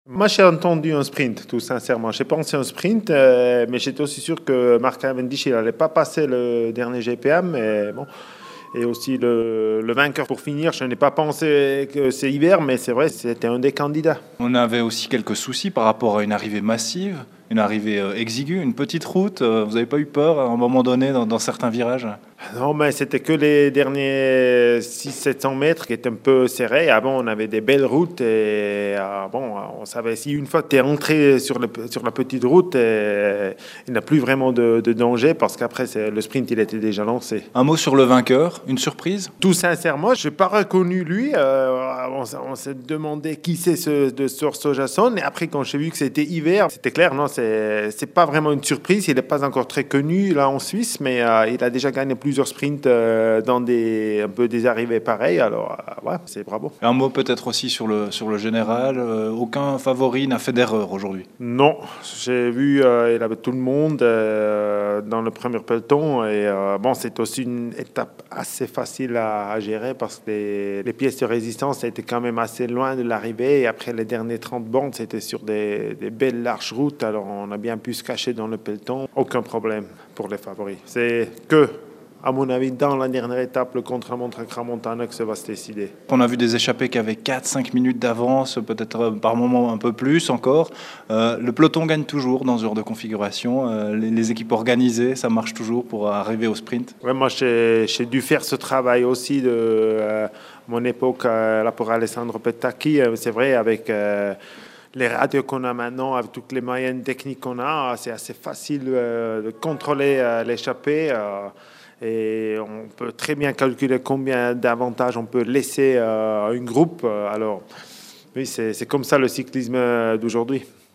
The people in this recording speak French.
Moi, j'ai entendu un sprint, tout sincèrement. J'ai pensé un sprint, mais j'étais aussi sûr que Mark Cavendish, il n'allait pas passer le dernier GPA, mais bon. Et aussi le vainqueur pour finir, je n'ai pas pensé que c'est hiver, mais c'est vrai, c'était un des candidats. On avait aussi quelques soucis par rapport à une arrivée massive, une arrivée exiguë, une petite route. Vous n'avez pas eu peur à un moment donné dans certains virages? Non, mais c'était que les derniers 600-700 mètres qui étaient un peu serrés. Avant, on avait des belles routes et bon, on savait si une fois que tu es entré sur la petite route, il n'y a plus vraiment de danger parce qu'après, le sprint, il était déjà lancé. Un mot sur le vainqueur, une surprise? Tout sincèrement, je n'ai pas reconnu lui. On s'est demandé qui c'est de Sojason. Et après, quand j'ai vu que c'était hiver, c'était clair, non, c'est pas vraiment une surprise. Il n'est pas encore très connu là en Suisse, mais il a déjà gagné plusieurs sprints dans un peu des arrivées pareilles. Alors, ouais, c'est bravo. Un mot peut-être aussi sur le général. Aucun favori n'a fait d'erreur aujourd'hui. Non, j'ai vu, il avait tout le monde dans le premier peloton. Et bon, c'est aussi une étape assez facile à gérer parce que les pièces de résistance étaient quand même assez loin de l'arrivée. Et après les derniers 30 bornes, c'était sur des belles larges routes. Alors, on a bien pu se cacher dans le peloton. Aucun problème pour les favoris. C'est que, à mon avis, dans la dernière étape, le contre-la-montre à Crans-Montana, que ça va se décider. On a vu des échappés qui avaient 4-5 minutes d'avance, peut-être par moment un peu plus encore. Le peloton gagne toujours dans ce genre de configuration. Les équipes organisées, ça marche toujours pour arriver au sprint. Ouais, moi, j'ai dû faire ce travail aussi de mon époque là pour Alessandro Petacchi. C'est vrai, avec les radios qu'on a maintenant, avec toutes les moyennes techniques qu'on a, c'est assez facile de contrôler l'échappée. Et on peut très bien calculer combien d'avantages on peut laisser à une groupe. Alors, oui, c'est comme ça le cyclisme d'aujourd'hui.